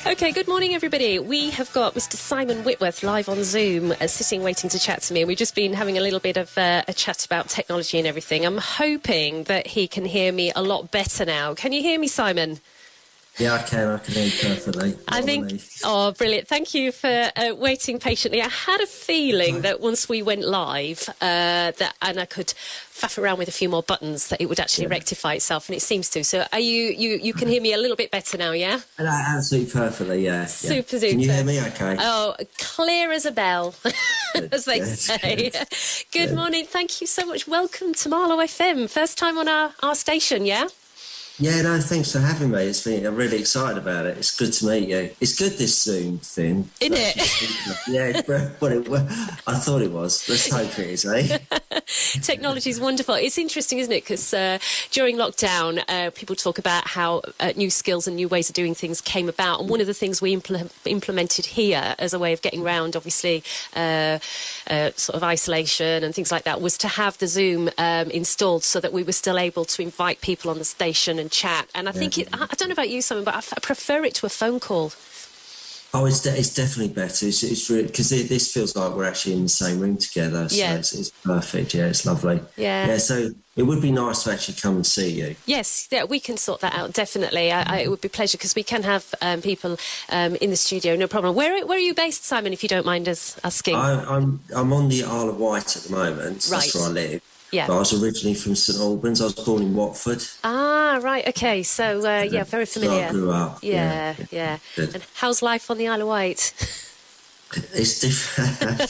Okay, good morning, everybody. We have got Mr. Simon Whitworth live on Zoom, sitting waiting to chat to me. And we've just been having a little bit of a chat about technology and everything. I'm hoping that he can hear me a lot better now. Can you hear me, Simon? Yeah, I can hear you perfectly. I think, oh, brilliant. Thank you for waiting patiently. I had a feeling that once we went live, and I could faff around with a few more buttons, that it would actually rectify itself, and it seems to. So are you can hear me a little bit better now, yeah? Absolutely perfectly, yeah. Super, super. Can you hear me okay? Oh, clear as a bell, as they say. Good morning. Thank you so much. Welcome to Marlow FM. First time on our station, yeah? Yeah, no, thanks for having me. I'm really excited about it. It's good to meet you. It's good, this Zoom thing. Isn't it? Yeah, I thought it was. Let's hope it is, eh? Technology is wonderful. It's interesting, isn't it? Because during lockdown, people talk about how new skills and new ways of doing things came about. And one of the things we implemented here as a way of getting around, obviously, sort of isolation and things like that, was to have the Zoom installed so that we were still able to invite people on the station and chat. And I think I don't know about you, Simon, but I prefer it to a phone call. Oh, it's definitely better. It's really, because this feels like we're actually in the same room together. So it's perfect. Yeah, it's lovely. Yeah. So it would be nice to actually come and see you. Yes, yeah, we can sort that out. Definitely, it would be a pleasure, because we can have people in the studio. No problem. Where are you based, Simon? If you don't mind us asking. I'm on the Isle of Wight at the moment. Right. That's where I live. Yeah. But I was originally from St Albans. I was born in Watford. Ah, right. Okay. So, very familiar. So I grew up. Yeah. And how's life on the Isle of Wight? It's different.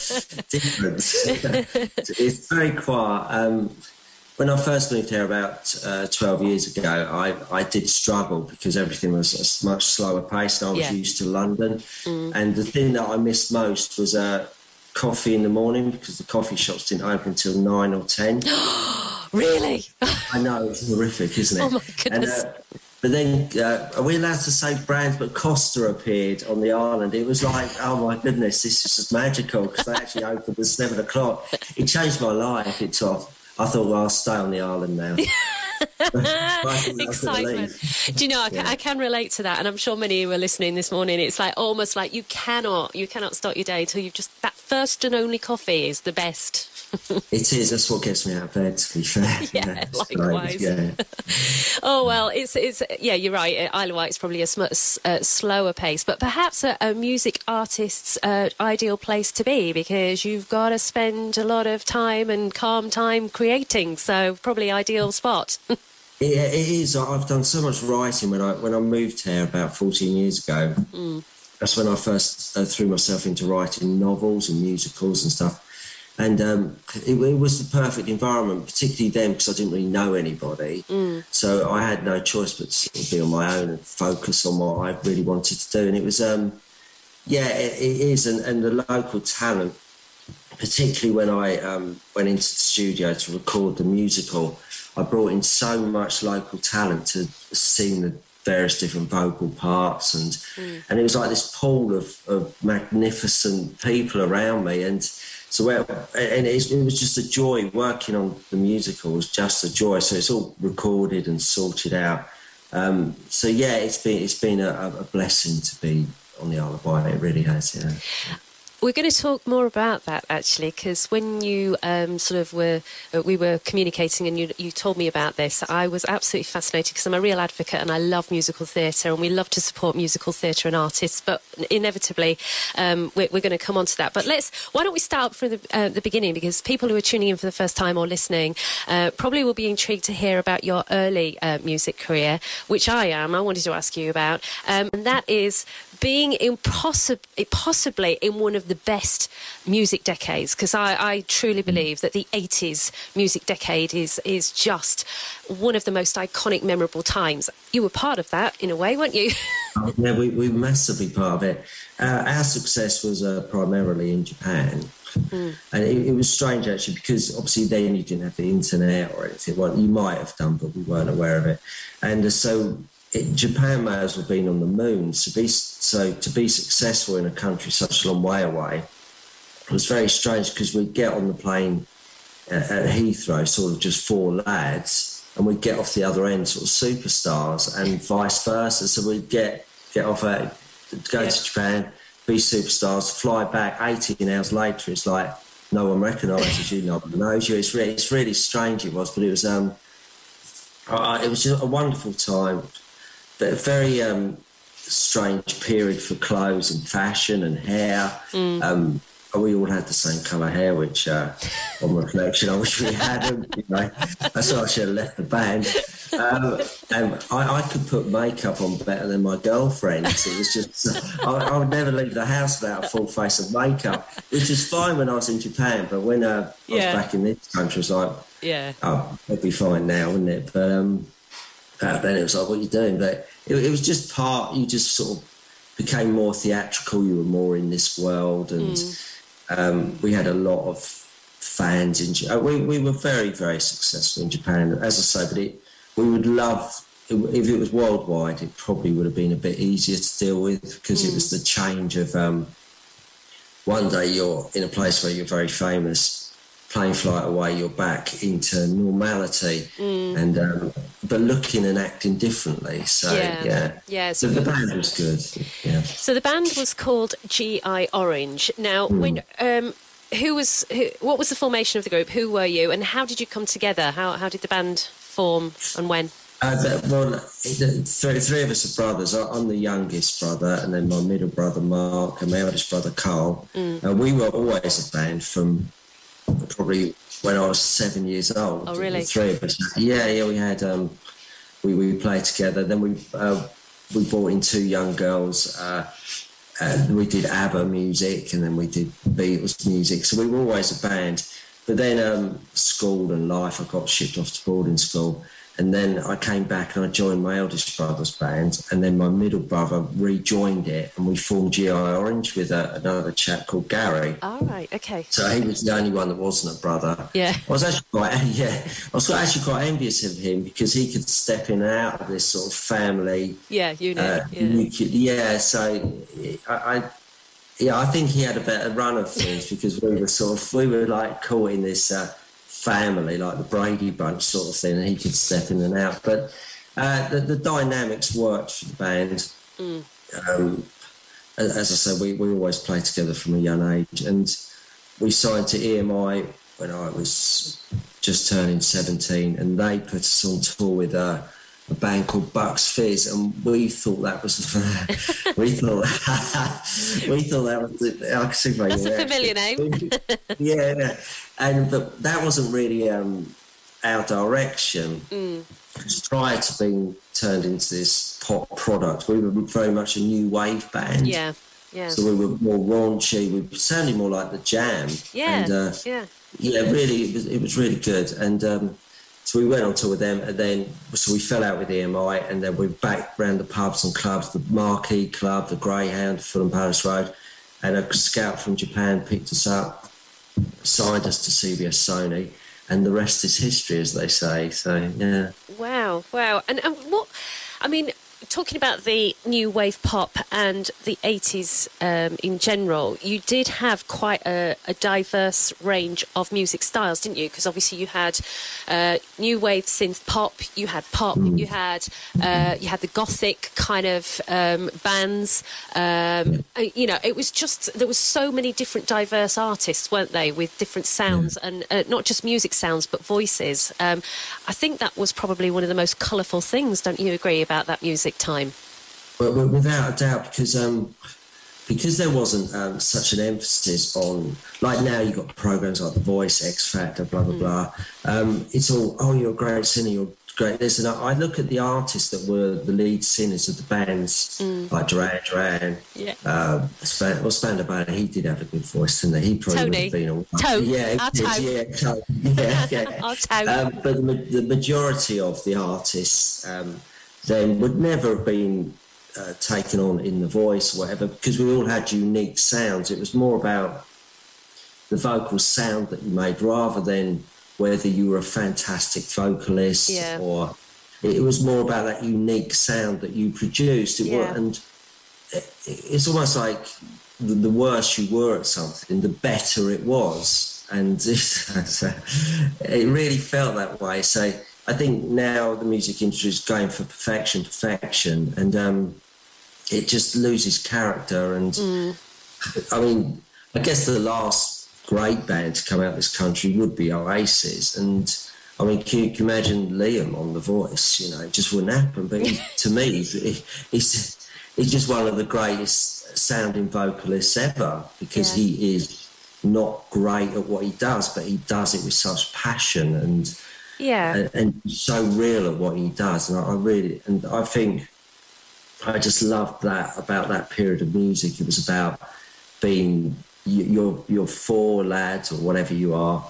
It's very quiet. When I first moved here about 12 years ago, I did struggle because everything was a much slower pace, and I was used to London. And the thing that I missed most was coffee in the morning, because the coffee shops didn't open until 9 or 10. Really? I know, it's horrific, isn't it? Oh my goodness. But then, are we allowed to say brands? But Costa appeared on the island. It was like, oh my goodness, this is just magical, because they actually opened at 7 o'clock. It changed my life. I thought, well, I'll stay on the island now. Excitement. Do you know, I can relate to that, and I'm sure many who are listening this morning, it's like almost like you cannot start your day until you've just, that first and only coffee is the best. It is. That's what gets me out of bed, to be fair. Yeah, likewise. Yeah. Oh, well, it's you're right. Isle of Wight is probably a slower pace, but perhaps a music artist's ideal place to be, because you've got to spend a lot of time and calm time creating, so probably ideal spot. It is. I've done so much writing when I moved here about 14 years ago. That's when I first threw myself into writing novels and musicals and stuff. And it was the perfect environment, particularly then, because I didn't really know anybody. So I had no choice but to sort of be on my own and focus on what I really wanted to do. And it was, it is. And the local talent, particularly when I went into the studio to record the musical, I brought in so much local talent to sing the various different vocal parts. And it was like this pool of magnificent people around me. And so, it was just a joy. Working on the musical was just a joy. So it's all recorded and sorted out. It's been a blessing to be on the Isle of Wight. It really has, yeah. We're going to talk more about that, actually, because when you we were communicating and you told me about this, I was absolutely fascinated, because I'm a real advocate and I love musical theatre, and we love to support musical theatre and artists, but inevitably we're going to come on to that. But why don't we start from the beginning, because people who are tuning in for the first time or listening probably will be intrigued to hear about your early music career, which I wanted to ask you about, and that is being possibly in one of the best music decades, because I truly believe that the 80s music decade is just one of the most iconic, memorable times. You were part of that in a way, weren't you? Yeah, we were massively part of it. Our success was primarily in Japan. And it was strange, actually, because obviously then you didn't have the internet or anything. Well, you might have done, but we weren't aware of it. And Japan may as well have been on the moon. To be successful in a country such a long way away was very strange, because we'd get on the plane at Heathrow, sort of just 4 lads, and we'd get off the other end sort of superstars, and vice versa. So we'd get off at go to Japan, be superstars, fly back. 18 hours later, it's like no one recognises you, no one knows you. It's really strange. It was, but it was just a wonderful time. But a very strange period for clothes and fashion and hair. We all had the same colour hair, which, on reflection, I wish we hadn't. That's why I should have left the band. And I could put makeup on better than my girlfriends. It was just, I would never leave the house without a full face of makeup, which was fine when I was in Japan. But when I was back in this country, it was like, oh, it'd be fine now, wouldn't it? But back then it was like, what are you doing? But it was just you just sort of became more theatrical. You were more in this world, and we had a lot of fans in Japan. We were very, very successful in Japan, as I say, but we would love, if it was worldwide, it probably would have been a bit easier to deal with, because it was the change of one day you're in a place where you're very famous, plane flight away, you're back into normality, and but looking and acting differly. So so the band was good. Yeah. So the band was called GI Orange. Now, when what was the formation of the group? Who were you, and how did you come together? How did the band form, and when? Three of us are brothers. I'm the youngest brother, and then my middle brother Mark, and my eldest brother Carl. We were always a band from probably when I was 7 years old. Oh, really? The three of us. Yeah. We had we played together. Then we brought in two young girls. We did ABBA music, and then we did Beatles music. So we were always a band. But then school and life, I got shipped off to boarding school. And then I came back and I joined my eldest brother's band, and then my middle brother rejoined it, and we formed GI Orange with another chap called Gary. All right, okay. So he was the only one that wasn't a brother. Yeah. I was actually quite envious of him, because he could step in and out of this sort of family. Unit. So I think he had a better run of things, because we were like caught in this family, like the Brady Bunch sort of thing, and he could step in and out. But the dynamics worked for the band. As I said, we always played together from a young age, and we signed to EMI when I was just turning 17, and they put us on tour with a band called Bucks Fizz, and we thought that was we thought that was I can see that's a familiar name. But that wasn't really our direction. Prior to being turned into this pop product, we were very much a new wave band. Yeah. So we were more raunchy. We sounded more like the Jam. Really, it was really good. And so we went on tour with them, and then we fell out with EMI, and then we back round the pubs and clubs, the Marquee Club, the Greyhound, Fulham Palace Road, and a scout from Japan picked us up, signed us to CBS Sony, and the rest is history, as they say. So, yeah. Wow. And what, I mean, talking about the new wave pop and the 80s in general, you did have quite a diverse range of music styles, didn't you? Because obviously you had new wave synth pop, you had pop, you had the gothic kind of bands. It was just, there was so many different diverse artists, weren't they, with different sounds and not just music sounds but voices. I think that was probably one of the most colourful things, don't you agree, about that music time? Well, without a doubt, because there wasn't such an emphasis on, like now you've got programs like The Voice, X Factor, blah blah blah. It's all, oh, you're a great singer, you're great this, and I look at the artists that were the lead singers of the bands, like Duran. Spandau Ballet, he did have a good voice, didn't he? He probably would have been a But the majority of the artists then would never have been taken on in The Voice or whatever, because we all had unique sounds. It was more about the vocal sound that you made, rather than whether you were a fantastic vocalist or it was more about that unique sound that you produced. And it's almost like the worse you were at something, the better it was. And it really felt that way. So I think now the music industry is going for perfection, and it just loses character. And I mean, I guess the last great band to come out of this country would be Oasis. And I mean, can you imagine Liam on The Voice? You know, it just wouldn't happen. But to me, he's just one of the greatest sounding vocalists ever, because he is not great at what he does, but he does it with such passion and so real at what he does. And I think I just loved that about that period of music. It was about being you're four lads or whatever you are,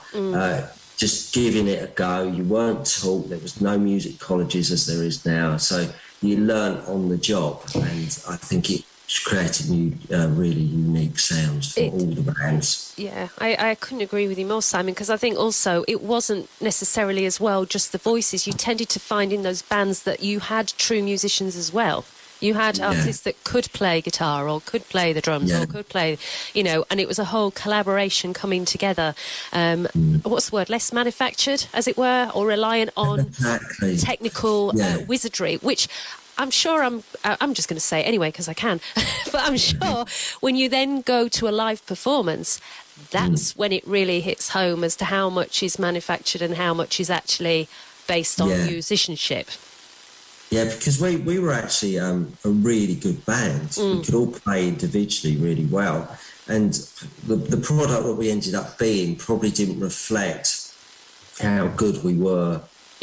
just giving it a go. You weren't taught. There was no music colleges as there is now, so you learn on the job, and I think it created new, really unique sounds for all the bands. Yeah, I couldn't agree with you more, Simon, because I think also it wasn't necessarily as well just the voices. You tended to find in those bands that you had true musicians as well. You had artists that could play guitar or could play the drums or could play, you know, and it was a whole collaboration coming together. What's the word? Less manufactured, as it were, or reliant on technical wizardry, which I'm sure I'm just going to say anyway because I can, but I'm sure when you then go to a live performance, that's when it really hits home as to how much is manufactured and how much is actually based on musicianship. Yeah, because we were actually a really good band. We could all play individually really well. And the product that we ended up being probably didn't reflect how good we were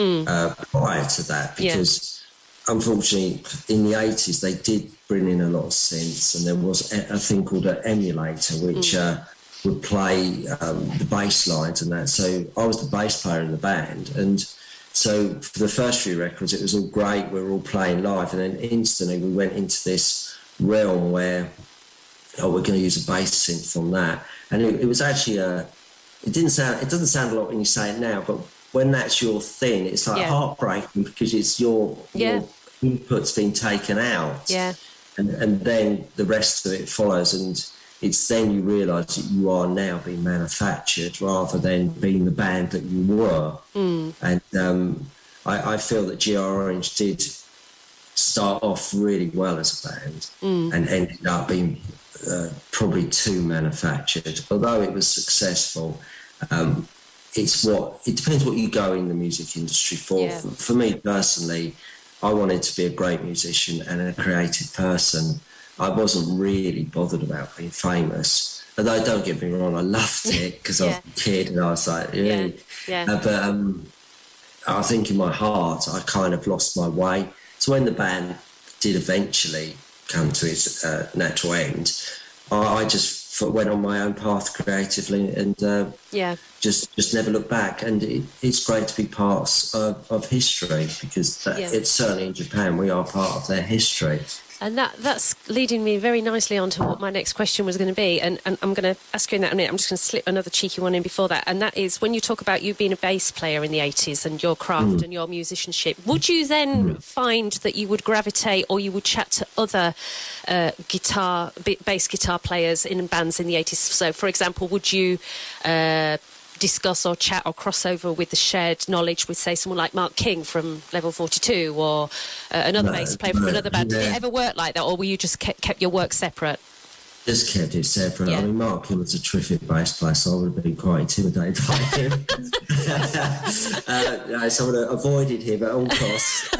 prior to that. Because unfortunately, in the 80s, they did bring in a lot of synths. And there was a thing called an emulator, which would play the bass lines and that. So I was the bass player in the band. And so for the first few records, it was all great. We were all playing live, and then instantly we went into this realm where, we're going to use a bass synth on that. And it was actually it doesn't sound a lot when you say it now, but when that's your thing, it's like heartbreaking because it's your input's been taken out. Yeah. And then the rest of it follows, and it's then you realise that you are now being manufactured rather than being the band that you were. And I feel that GR Orange did start off really well as a band and ended up being probably too manufactured. Although it was successful, it depends what you go in the music industry for. Yeah. For me personally, I wanted to be a great musician and a creative person. I wasn't really bothered about being famous. Although, don't get me wrong, I loved it because I was a kid and I was like, but I think in my heart, I kind of lost my way. So when the band did eventually come to its natural end, I just went on my own path creatively and just never looked back. And it's great to be part of history because it's certainly in Japan, we are part of their history. And that's leading me very nicely on to what my next question was going to be. And I'm going to ask you in that in a minute. I'm just going to slip another cheeky one in before that. And that is when you talk about you being a bass player in the 80s and your craft and your musicianship, would you then find that you would gravitate or you would chat to other bass guitar players in bands in the 80s? So, for example, would you discuss or chat or crossover with the shared knowledge with, say, someone like Mark King from Level 42 or another bass player from another band? Did it ever work like that, or were you just kept your work separate? Just kept it separate. I mean, Mark King was a terrific bass player, so I would have been quite intimidated by him. So I would have avoided him at all costs.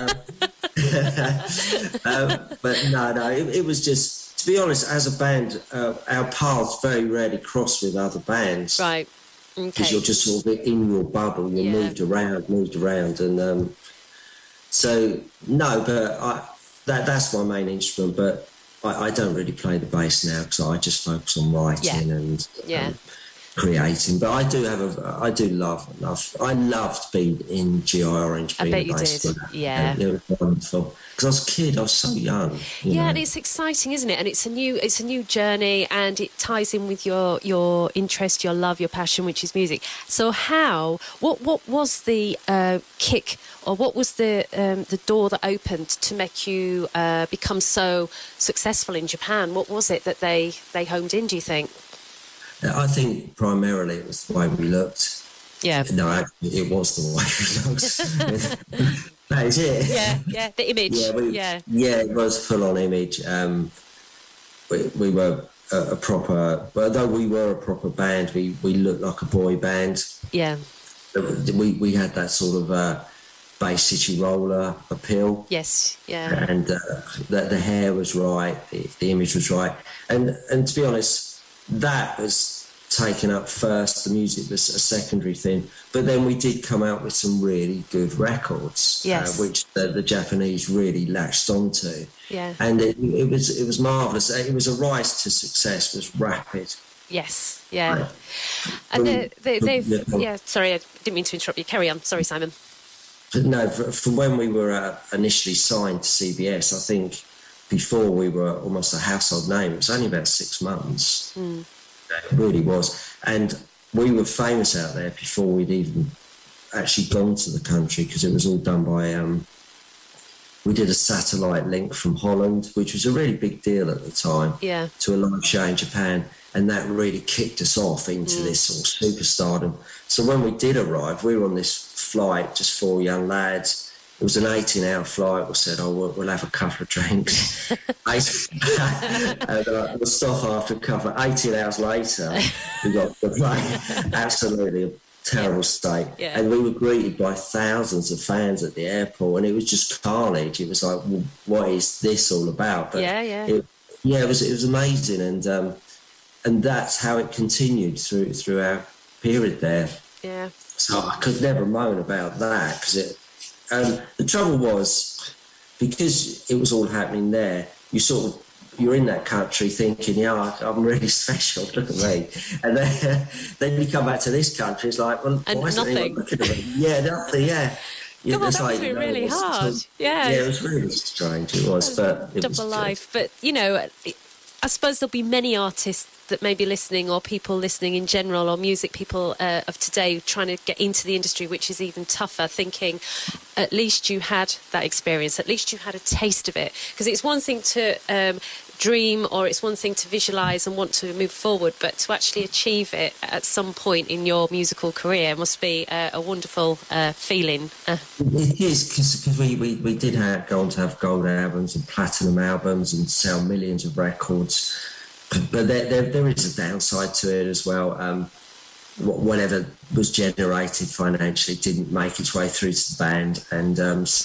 But no, it was just, to be honest, as a band, our paths very rarely cross with other bands. Right. Because you're just sort of in your bubble, you're moved around, and so no, but that's my main instrument. But I don't really play the bass now because I just focus on writing and creating. But I loved being in GI Orange. I bet you did. Yeah, it was wonderful. Because I was a kid, I was so young. And it's exciting, isn't it? And it's a new journey, and it ties in with your interest, your love, your passion, which is music. So what was the kick, or what was the door that opened to make you become so successful in Japan? What was it that they homed in, do you think? I think primarily it was the way we looked. Yeah. No, actually, it was the way we looked. That is it. Yeah, the image. Yeah, it was full on image. We were a proper, although we were a proper band, we looked like a boy band. Yeah. We had that sort of Bay City Roller appeal. Yes, yeah. And the hair was right, the image was right. And to be honest, that was taken up first. The music was a secondary thing. But then we did come out with some really good records, yes. Which the Japanese really latched onto. Yeah. And it was marvellous. It was a rise to success, was rapid. Yes, yeah. And sorry, I didn't mean to interrupt you. Carry on. Sorry, Simon. No, from when we were initially signed to CBS, I think before we were almost a household name. It was only about 6 months. It really was. And we were famous out there before we'd even actually gone to the country, because it was all done by... we did a satellite link from Holland, which was a really big deal at the time, to a live show in Japan. And that really kicked us off into this sort of superstardom. So when we did arrive, we were on this flight, just 4 young lads. It was an 18-hour flight. We said, we'll have a couple of drinks. And we'll stop after a couple. 18 hours later, we got the plane. Absolutely a terrible state. Yeah. And we were greeted by thousands of fans at the airport, and it was just carnage. It was like, well, what is this all about? But it was amazing. And that's how it continued through our period there. Yeah. So I could never moan about that, because the trouble was, because it was all happening there, you're in that country thinking, I'm really special, look at me. And then you come back to this country, it's like, well, and why isn't anyone looking at me? Yeah, nothing, yeah. Come on, that must be really hard. Yeah, it was really strange. It was, but it double was life. But, I suppose there'll be many artists that may be listening, or people listening in general, or music people of today trying to get into the industry, which is even tougher, thinking at least you had that experience, at least you had a taste of it. Because it's one thing to dream, or it's one thing to visualise and want to move forward, but to actually achieve it at some point in your musical career must be a wonderful feeling. It is, because we did go on to have gold albums and platinum albums and sell millions of records. But there is a downside to it as well. Whatever was generated financially didn't make its way through to the band, and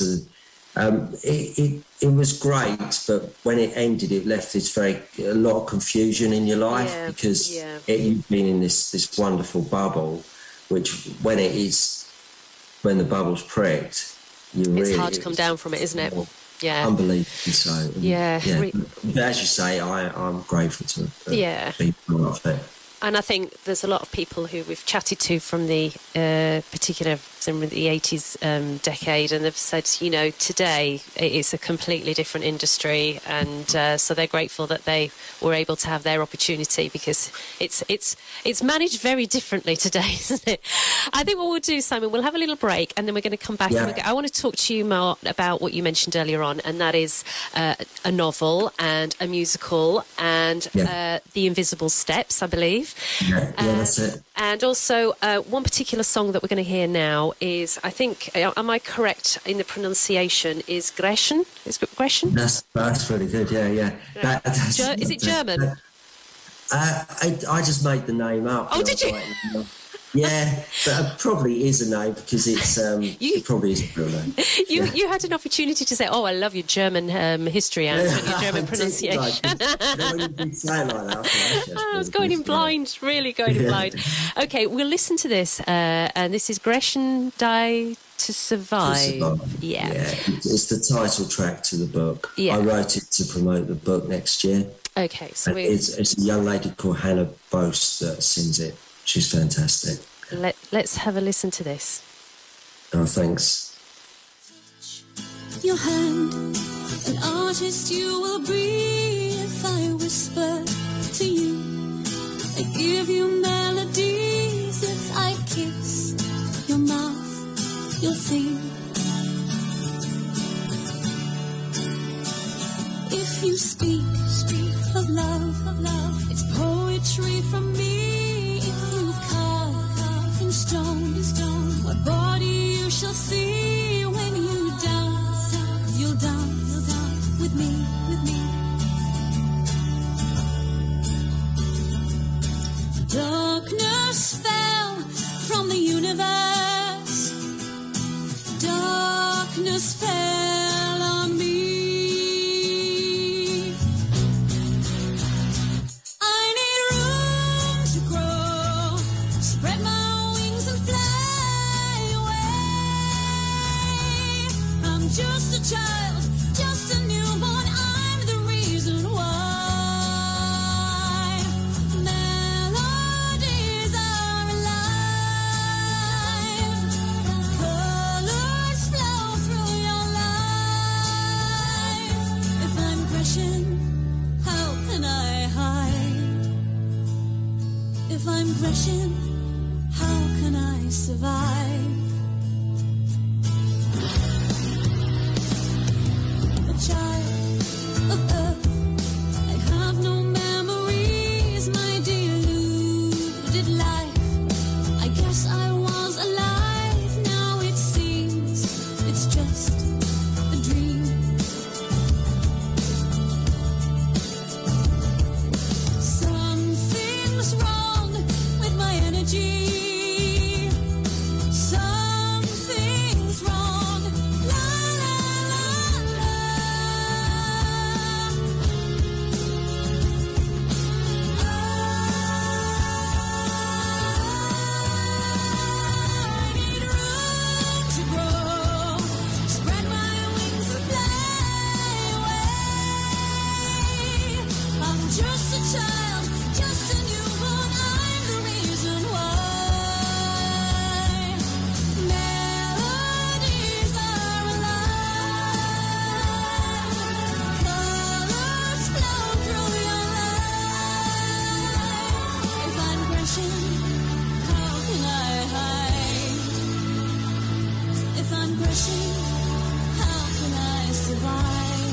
it was great. But when it ended, it left a lot of confusion in your life, because you've been in this wonderful bubble, which when the bubble's pricked, it's hard to come down from it, isn't it? Yeah, unbelievably so. Yeah. But as you say, I'm grateful to be part of it. And I think there's a lot of people who we've chatted to from the particular from the 80s decade, and they've said, today it's a completely different industry, and so they're grateful that they were able to have their opportunity, because it's managed very differently today, isn't it? I think what we'll do, Simon, we'll have a little break, and then we're going to come back. And I want to talk to you more about what you mentioned earlier on, and that is a novel and a musical and The Invisible Steps, I believe. Yeah, that's it. And also, one particular song that we're going to hear now is, I think, am I correct in the pronunciation, is Gretchen? Is it Gretchen? That's really good, yeah. Is it German? I just made the name up. Oh, did you? Yeah, but it probably is a name, because it probably is a real name. You had an opportunity to say, I love your German history and your German pronunciation. I was going in blind, really going in blind. Okay, we'll listen to this, and this is Gretchen Die to Survive. Yeah. It's the title track to the book. I wrote it to promote the book next year. Okay, so it's a young lady called Hannah Bose that sings it. She's fantastic. Let's have a listen to this. Oh, thanks. Your hand, an artist you will be if I whisper to you. I give you melodies if I kiss your mouth, you'll see. If you speak of love, it's poetry from me. If you carve in stone, my body you shall see when you die. colors fell from the universe. Darkness fell on me. I need room to grow, spread my wings and fly away. I'm just a child, just a newborn. I'm the reason why. Melodies are alive. Colors flow through your life. If I'm crashing, how can I hide? If I'm crashing, how can I survive? A child of earth, I have no memories, my deluded life. I guess I was alive, now it seems it's just a dream. Something's wrong with my energy. Something's wrong. La la la la. I need room to grow, spread my wings and fly away. I'm just a child, just a newborn. I'm the reason why. Melodies are alive. Colors flow through your life. If I'm crashing, how can I hide? If I'm crashing, how can I survive?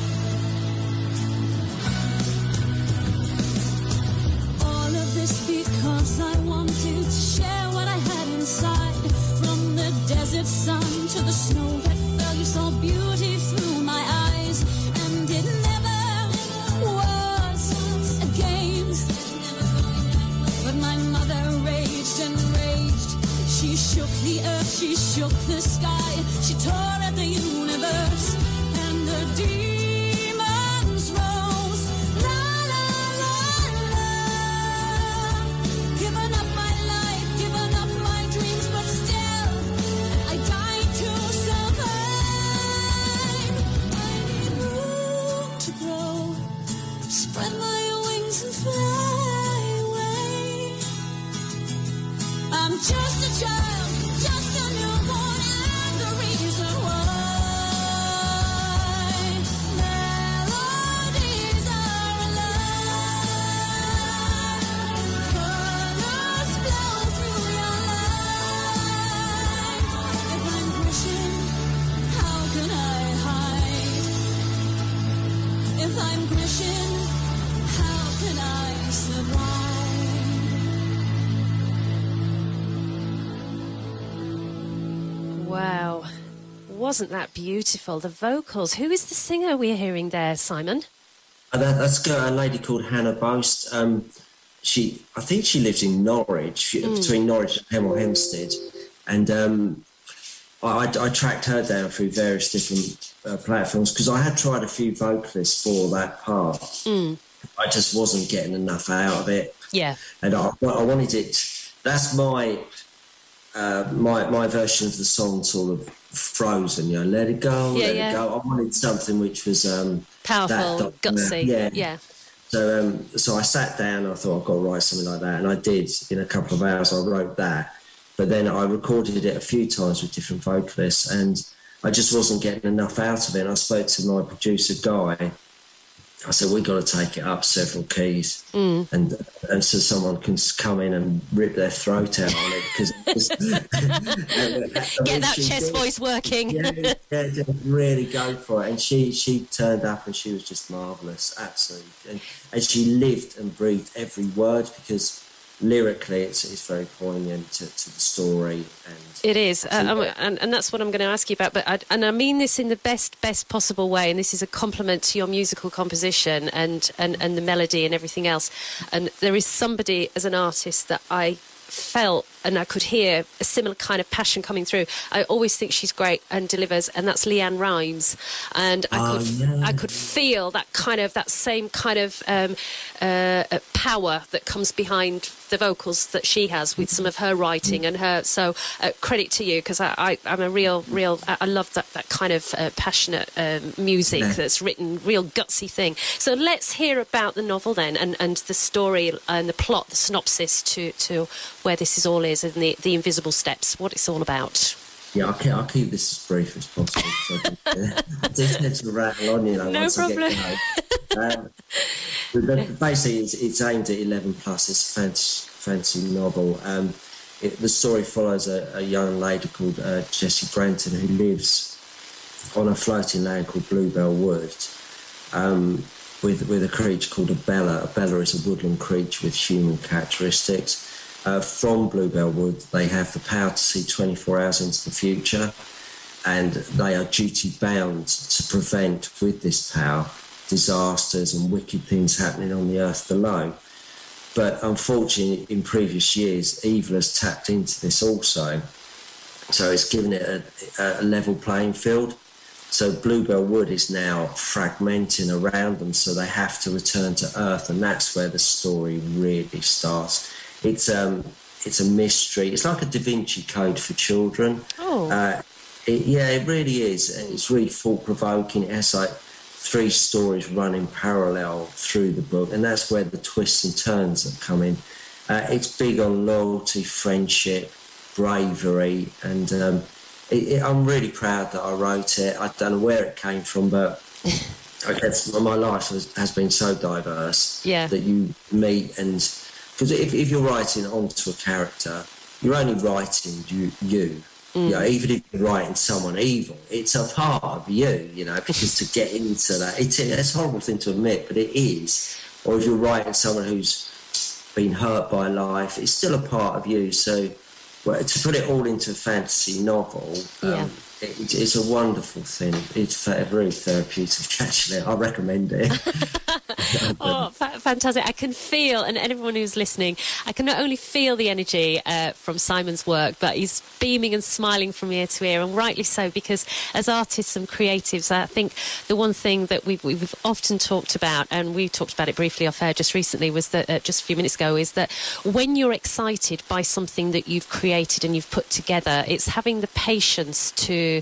All of this because I wanted to share what I had inside. From the desert sun to the snow that fell, you saw beauty through my eyes. And it never was a game. But my mother raged and raged. She shook the earth, she shook the sky. She tore at the universe, and the demons rose. La la la la. Given up my life, given up my dreams, but still I died to survive. I need room to grow, spread my wings and fly away. I'm just a child, just a newborn, and the reason why. Melodies are alive. Colors flow through your life. If I'm crashing, how can I hide? If I'm crashing, how can I survive? Wow. Wasn't that beautiful? The vocals. Who is the singer we're hearing there, Simon? That's a lady called Hannah Boast. I think she lives in Norwich, between Norwich and Hemel Hempstead. And I tracked her down through various different platforms because I had tried a few vocalists for that part. I just wasn't getting enough out of it. Yeah. And I wanted it. That's my my version of the song, sort of Frozen. You know, let it go, let it go. I wanted something which was powerful, gutsy. Yeah. So I sat down and I thought I've got to write something like that, and I did. In a couple of hours, I wrote that. But then I recorded it a few times with different vocalists, and I just wasn't getting enough out of it. And I spoke to my producer, Guy. I said, we've got to take it up several keys, and so someone can come in and rip their throat out on it. Because get that chest voice working. yeah, just really go for it. And she turned up, and she was just marvellous, absolutely. And she lived and breathed every word, because lyrically it's very poignant to the story. And it is, and that's what I'm going to ask you about. But I mean this in the best possible way, and this is a compliment to your musical composition and the melody and everything else. And there is somebody as an artist that I felt and I could hear a similar kind of passion coming through. I always think she's great and delivers, and that's Leanne Rimes. And I could feel that same kind of power that comes behind the vocals that she has with some of her writing and her. So credit to you, because I'm a real. I love that kind of passionate music that's written, real gutsy thing. So let's hear about the novel then, and the story and the plot, the synopsis to where this is all is, and the invisible steps, what it's all about. Yeah, I'll keep this as brief as possible. I do tend to rattle on, no once problem. I get going. But basically, it's aimed at 11 plus. It's a fantasy novel. The story follows a young lady called Jessie Branton, who lives on a floating land called Bluebell Wood, with a creature called a Bella. A Bella is a woodland creature with human characteristics. From Bluebell Wood, they have the power to see 24 hours into the future, and they are duty-bound to prevent, with this power, disasters and wicked things happening on the earth below. But unfortunately, in previous years, evil has tapped into this also, so it's given it a level playing field. So Bluebell Wood is now fragmenting around them, so they have to return to Earth, and that's where the story really starts. It's a mystery. It's like a Da Vinci Code for children. Oh. It really is. It's really thought-provoking. It has like 3 stories running parallel through the book, and that's where the twists and turns are coming. It's big on loyalty, friendship, bravery, and I'm really proud that I wrote it. I don't know where it came from, but I guess my life has been so diverse that you meet and... Because if you're writing onto a character, you're only writing you. Even if you're writing someone evil, it's a part of you, because to get into that, it's a horrible thing to admit, but it is. Or if you're writing someone who's been hurt by life, it's still a part of you. So to put it all into a fantasy novel, it's a wonderful thing. It's very therapeutic, actually. I recommend it. Oh, fantastic. I can feel, and everyone who's listening, I can not only feel the energy from Simon's work, but he's beaming and smiling from ear to ear, and rightly so, because as artists and creatives, I think the one thing that we've often talked about, and we talked about it briefly off air just recently, was that just a few minutes ago, is that when you're excited by something that you've created and you've put together, it's having the patience to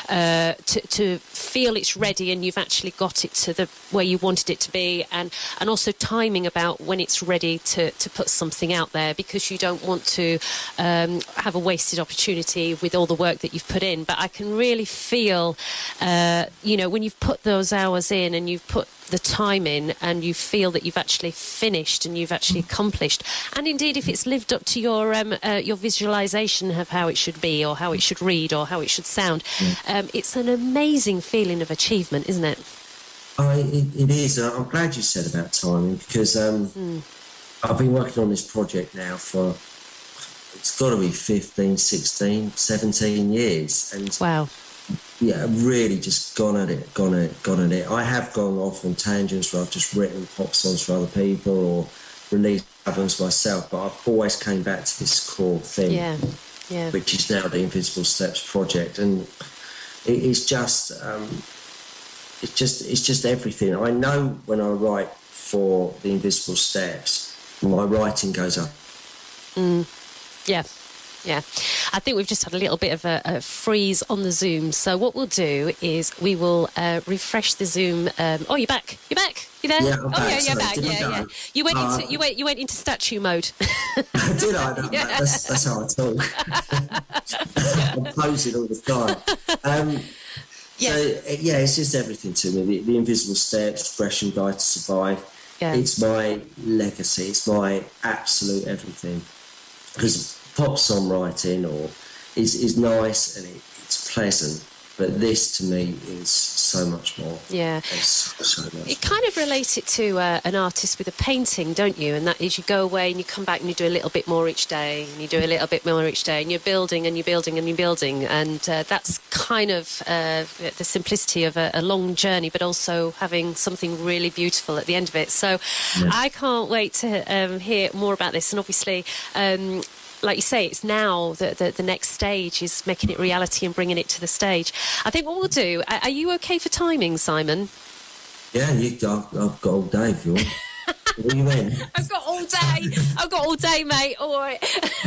feel it's ready and you've actually got it to the where you wanted it to be, and also timing about when it's ready to put something out there, because you don't want to have a wasted opportunity with all the work that you've put in. But I can really feel, when you've put those hours in and you've put the time in and you feel that you've actually finished and you've actually accomplished, and indeed if it's lived up to your visualization of how it should be or how it should read or how it should sound, it's an amazing feeling of achievement, isn't it? It is. I'm glad you said about timing, because I've been working on this project now for, it's got to be 15, 16, 17 years. And wow. Yeah, really just gone at it. I have gone off on tangents where I've just written pop songs for other people or released albums myself, but I've always came back to this core thing, which is now the Invisible Steps project, and it's just everything. I know when I write for the Invisible Steps, my writing goes up. Yeah, I think we've just had a little bit of a freeze on the Zoom. So what we'll do is we will refresh the Zoom. Oh, you're back. You there? Yeah, I'm back. You're back. Yeah. You went into statue mode. Did I? No, that's how I talk. I'm posing all the time. Yes. So it's just everything to me. The Invisible Steps, Gresham Guide to Survive. Yeah. It's my legacy. It's my absolute everything. Because pop songwriting is nice and it's pleasant, but this to me is so much more. Yeah, so much. You kind of relate it to an artist with a painting, don't you? And that is, you go away and you come back and you do a little bit more each day, and you do a little bit more each day, and you're building and you're building and you're building, and that's kind of the simplicity of a long journey, but also having something really beautiful at the end of it. So I can't wait to hear more about this, and obviously like you say, it's now the next stage is making it reality and bringing it to the stage. I think what we'll do, are you okay for timing, Simon? Yeah, I've got all day if you want. What do you mean? I've got all day, mate. All right.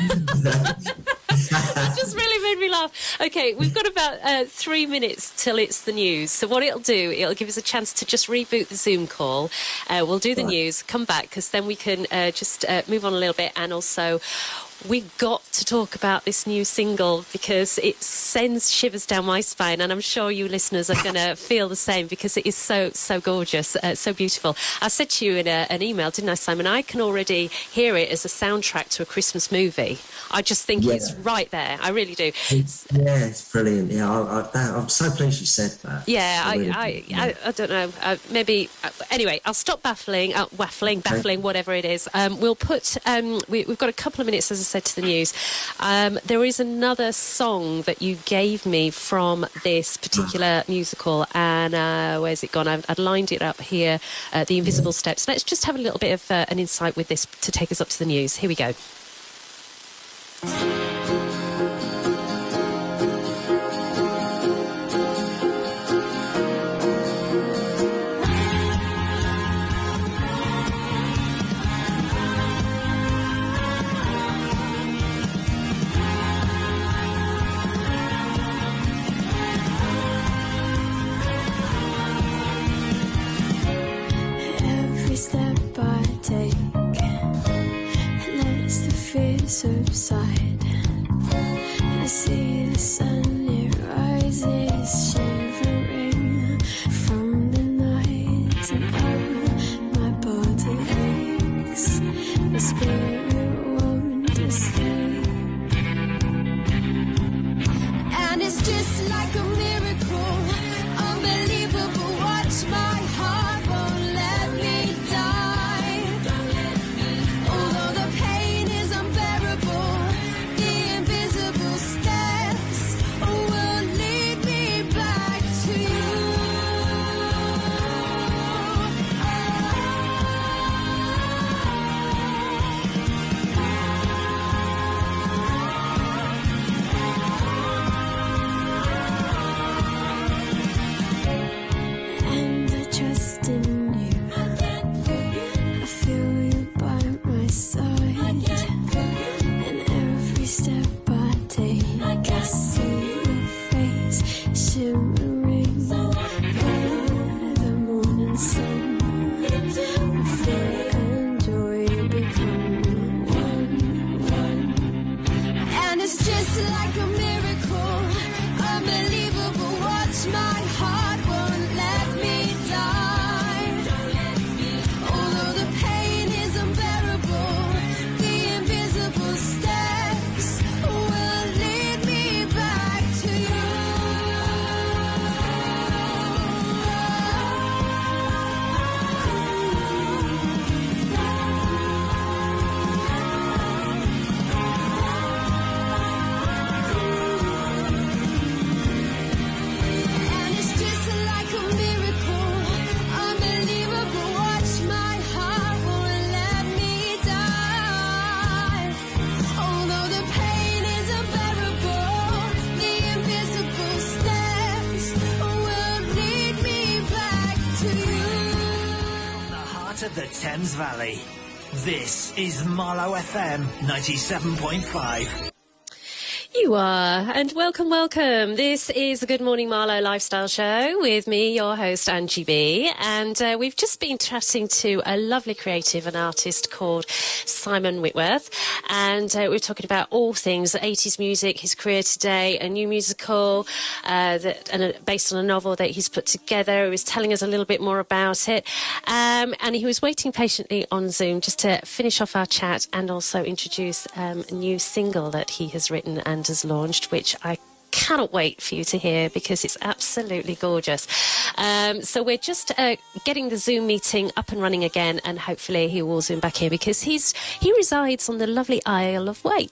That just really made me laugh. Okay, we've got about 3 minutes till it's the news. So what it'll do, it'll give us a chance to just reboot the Zoom call. We'll do the news, come back, because then we can just move on a little bit. And also, we got to talk about this new single because it sends shivers down my spine, and I'm sure you listeners are going to feel the same because it is so gorgeous, so beautiful. I said to you in an email, didn't I, Simon? I can already hear it as a soundtrack to a Christmas movie. I just think it's right there. I really do. It's brilliant. Yeah, I'm so pleased you said that. Yeah, I don't know. Maybe anyway. I'll stop baffling, whatever it is. We'll put. We've got a couple of minutes, as I said, to the news. There is another song that you gave me from this particular musical, and where's it gone? I'd lined it up here. The Invisible Steps. Let's just have a little bit of an insight with this to take us up to the news. Here we go. Every step I take lets the fear subside. I see the sun, it rises, shivering from the night, and my body aches, my spirit won't escape. And it's just like a miracle, unbelievable. Watch my heart won't let me die. Although the pain is unbearable, the invisible steps will lead me back to you. And I trust in you. I feel you by my side. And every step I take, I see your face shimmering by the morning sun. Fear and joy become one. And it's just like a miracle, unbelievable. Watch my heart won't let me die. Although the pain is unbearable, the invisible steps will lead me back to you. And it's just like a miracle, unbelievable. Watch my heart won't let me die. Although the pain is unbearable, the invisible steps will lead me back to you. From the heart of the Thames Valley, this is Marlow FM 97.5. You are, and welcome. This is the Good Morning Marlow Lifestyle Show with me, your host, Angie B. And we've just been chatting to a lovely creative and artist called Simon Whitworth. And we're talking about all things 80s music, his career today, a new musical based on a novel that he's put together. He was telling us a little bit more about it. And he was waiting patiently on Zoom just to finish off our chat and also introduce a new single that he has written and has launched, which I cannot wait for you to hear because it's absolutely gorgeous. So we're just getting the Zoom meeting up and running again, and hopefully he will Zoom back here because he resides on the lovely Isle of Wight.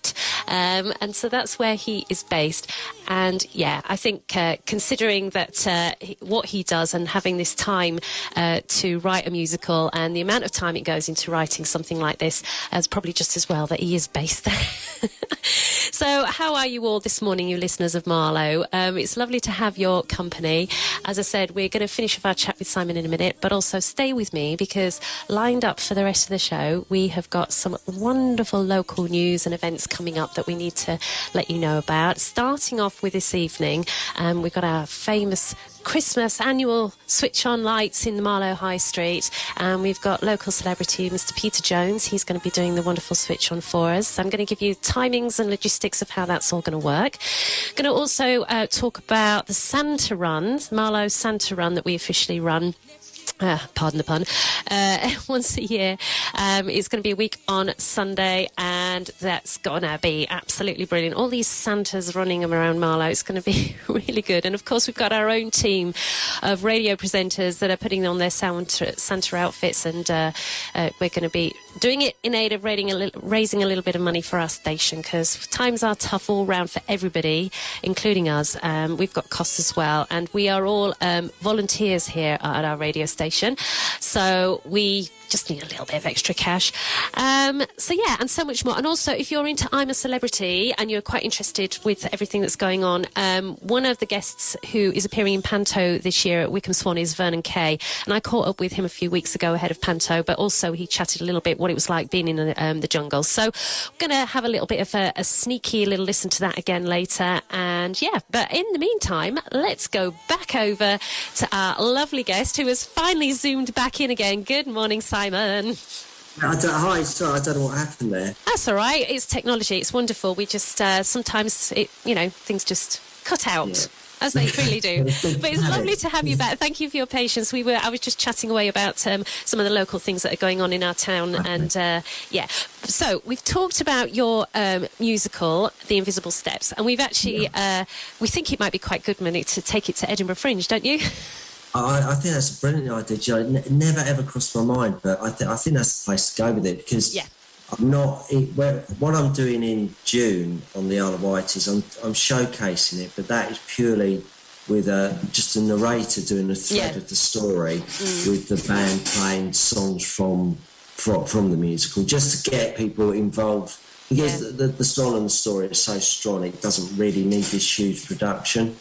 And so that's where he is based. And yeah, I think considering that what he does and having this time to write a musical and the amount of time it goes into writing something like this, it's probably just as well that he is based there. So how are you all this morning, you listeners of Marlowe? It's lovely to have your company. As I said, we're going to finish off our chat with Simon in a minute, but also stay with me because lined up for the rest of the show, we have got some wonderful local news and events coming up that we need to let you know about. Starting off with this evening, we've got our famous Christmas annual switch on lights in the Marlow High Street, and we've got local celebrity Mr. Peter Jones. He's going to be doing the wonderful switch on for us. I'm going to give you timings and logistics of how that's all going to work. Going to also talk about the Santa Run, Marlow Santa Run that we officially run. Pardon the pun, once a year. It's going to be a week on Sunday, and that's going to be absolutely brilliant. All these Santas running around Marlow, it's going to be really good. And of course, we've got our own team of radio presenters that are putting on their Santa outfits, and we're going to be doing it in aid of raising a little bit of money for our station, because times are tough all round for everybody, including us. We've got costs as well, and we are all volunteers here at our radio station. So we just need a little bit of extra cash. So yeah, and so much more. And also, if you're into I'm a Celebrity and you're quite interested with everything that's going on, one of the guests who is appearing in Panto this year at Wycombe Swan is Vernon Kay. And I caught up with him a few weeks ago ahead of Panto, but also he chatted a little bit what it was like being in the jungle. So we're going to have a little bit of a sneaky little listen to that again later. And yeah, but in the meantime, let's go back over to our lovely guest who has finally zoomed back in again. Good morning, Simon. Hi, sorry, I don't know what happened there. That's all right. It's technology. It's wonderful. We just sometimes things just cut out. Yeah. As they really do. But it's lovely to have you back. Thank you for your patience. I was just chatting away about some of the local things that are going on in our town. Okay. And yeah, so we've talked about your musical, The Invisible Steps, and we've actually, we think it might be quite good, Monique, to take it to Edinburgh Fringe, don't you? I think that's a brilliant idea, Joe. It never ever crossed my mind, but I think that's the place to go with it, because what I'm doing in June on the Isle of Wight is I'm showcasing it, but that is purely with just a narrator doing the thread of the story, with the band playing songs from the musical, just to get people involved. Because the song and the story is so strong, it doesn't really need this huge production.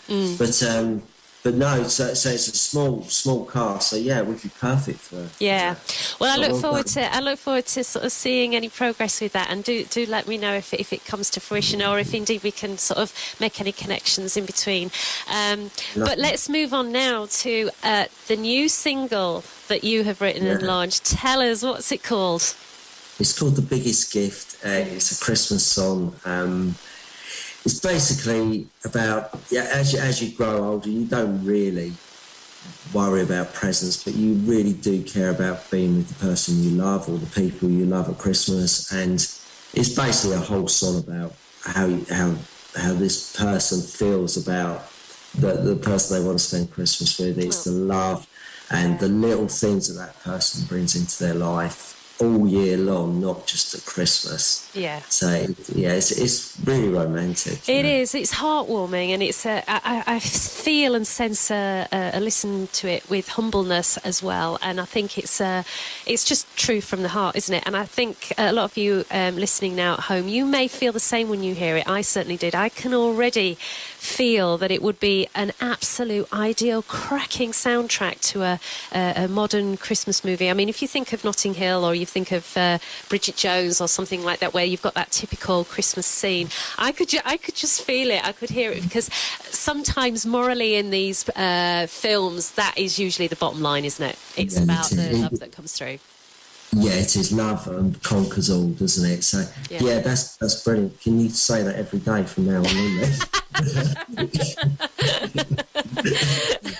But no, so it's a small cast. So yeah, it would be perfect for. Yeah, well, I look forward to sort of seeing any progress with that, and do let me know if it comes to fruition, or if indeed we can sort of make any connections in between. But let's move on now to the new single that you have written and launched. Tell us, what's it called? It's called The Biggest Gift. It's a Christmas song. It's basically about, as you grow older, you don't really worry about presents, but you really do care about being with the person you love or the people you love at Christmas. And it's basically a whole song about how this person feels about the person they want to spend Christmas with. It's the love and the little things that person brings into their life all year long, not just at Christmas. Yeah. So it's really romantic. It is. It's heartwarming, and it's. I feel and sense a listen to it with humbleness as well, and I think it's just true from the heart, isn't it? And I think a lot of you listening now at home, you may feel the same when you hear it. I certainly did. I can already feel that it would be an absolute ideal, cracking soundtrack to a modern Christmas movie. I mean, if you think of Notting Hill, or you think of Bridget Jones or something like that, where you've got that typical Christmas scene, I could just feel it. I could hear it, because sometimes morally in these films, that is usually the bottom line, isn't it? It's about the love that comes through. Yeah, it is. Love conquers all, doesn't it? So yeah, that's brilliant. Can you say that every day from now on?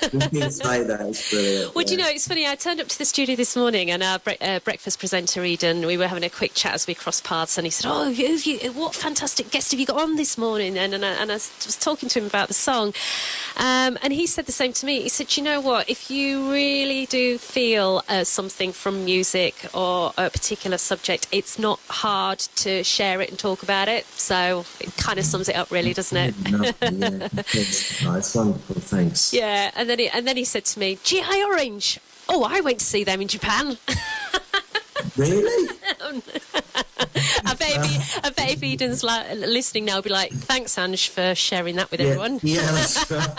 You can say that. It's brilliant. Well, do you know, it's funny, I turned up to the studio this morning and our breakfast presenter, Eden, we were having a quick chat as we crossed paths, and he said, oh, what fantastic guest have you got on this morning? And I was talking to him about the song, and he said the same to me. He said, you know what, if you really do feel something from music or a particular subject, it's not hard to share it and talk about it. So it kind of sums it up, really, doesn't it? It's wonderful, thanks. Yeah, and then he said to me, GI Orange. Oh, I went to see them in Japan. Really? I bet if Eden's listening now, he'll be like, thanks, Ange, for sharing that with everyone. Yeah, that's right.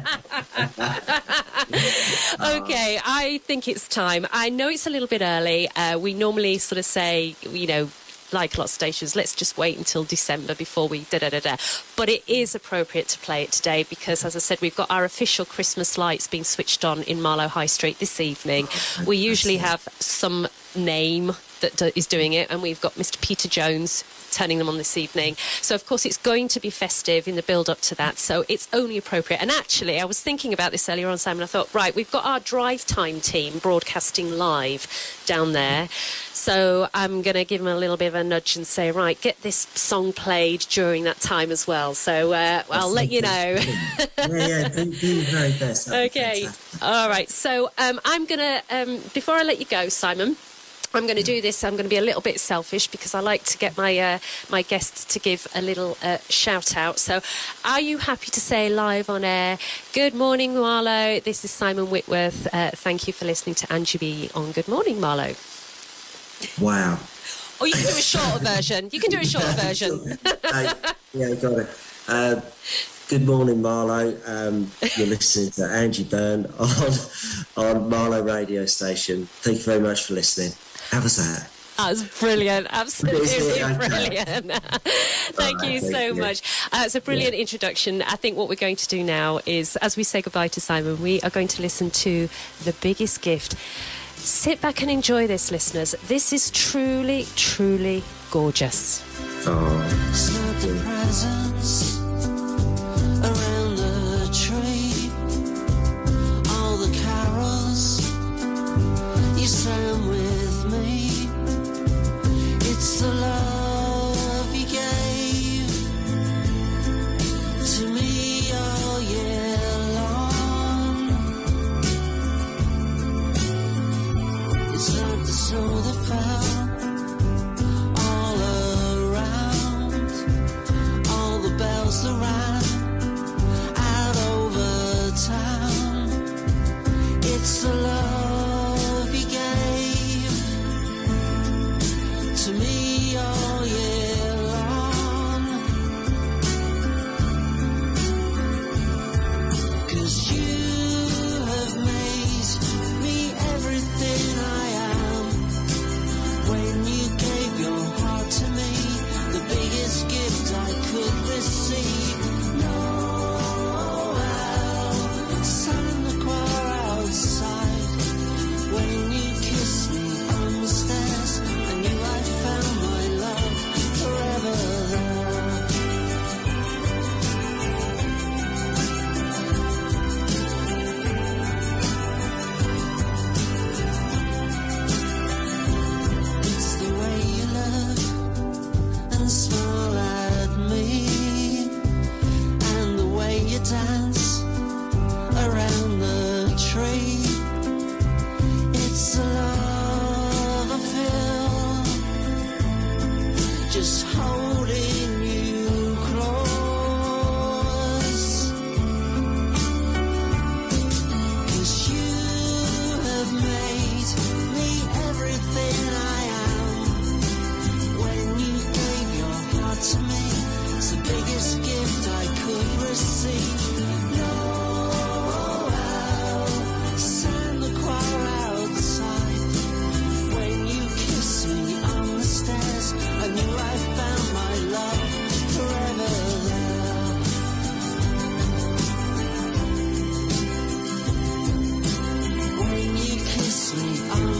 Okay, I think it's time. I know it's a little bit early. We normally sort of say, you know, like a lot of stations, let's just wait until December before we da-da-da-da. But it is appropriate to play it today because, as I said, we've got our official Christmas lights being switched on in Marlow High Street this evening. We usually have some name that is doing it, and we've got Mr. Peter Jones turning them on this evening. So, of course, it's going to be festive in the build-up to that, so it's only appropriate. And actually, I was thinking about this earlier on, Simon. I thought, right, we've got our Drive Time team broadcasting live down there. So I'm going to give them a little bit of a nudge and say, right, get this song played during that time as well. So I'll let you know. Yeah, do your very best. Okay. All right. So I'm going to, before I let you go, Simon, I'm going to do this. I'm going to be a little bit selfish because I like to get my my guests to give a little shout out. So are you happy to say live on air, good morning, Marlow. This is Simon Whitworth. Thank you for listening to Angie B on Good Morning, Marlow. Wow. Or you can do a shorter version. You can do a shorter version. Yeah, got it. Good morning, Marlow. You're listening to Angie Byrne on Marlow radio station. Thank you very much for listening. How was that? That was brilliant. Absolutely brilliant. Thank you so much. It's a brilliant introduction. I think what we're going to do now is, as we say goodbye to Simon, we are going to listen to The Biggest Gift. Sit back and enjoy this, listeners. This is truly, truly gorgeous. Certain presents around the tree, all the carols you sang with me. It's the love you gave to me all year long. It's like the snow that fell all around, all the bells that rang out over town. It's the love you gave to me all year long. 'Cause you have made me everything I am. When you gave your heart to me, the biggest gift I could receive. Noel sat in the choir outside. When you kissed me on the stairs, I knew I'd found my love forever there.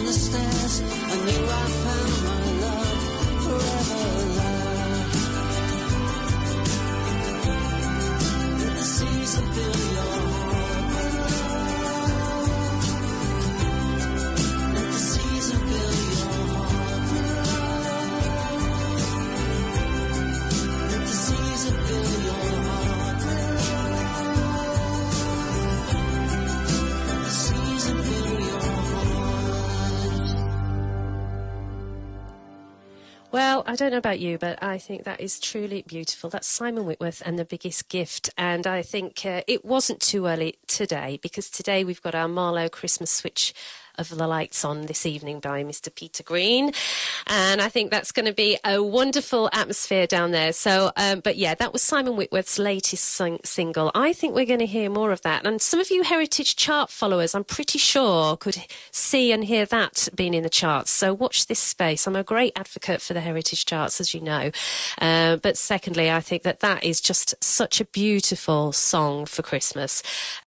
'Cause Well, I don't know about you, but I think that is truly beautiful. That's Simon Whitworth and The Biggest Gift. And I think it wasn't too early today, because today we've got our Marlowe Christmas Switch of the Lights on this evening by Mr. Peter Green. And I think that's going to be a wonderful atmosphere down there. So, but yeah, that was Simon Whitworth's latest single. I think we're going to hear more of that. And some of you Heritage Chart followers, I'm pretty sure, could see and hear that being in the charts. So watch this space. I'm a great advocate for the Heritage Charts, as you know. But secondly, I think that is just such a beautiful song for Christmas.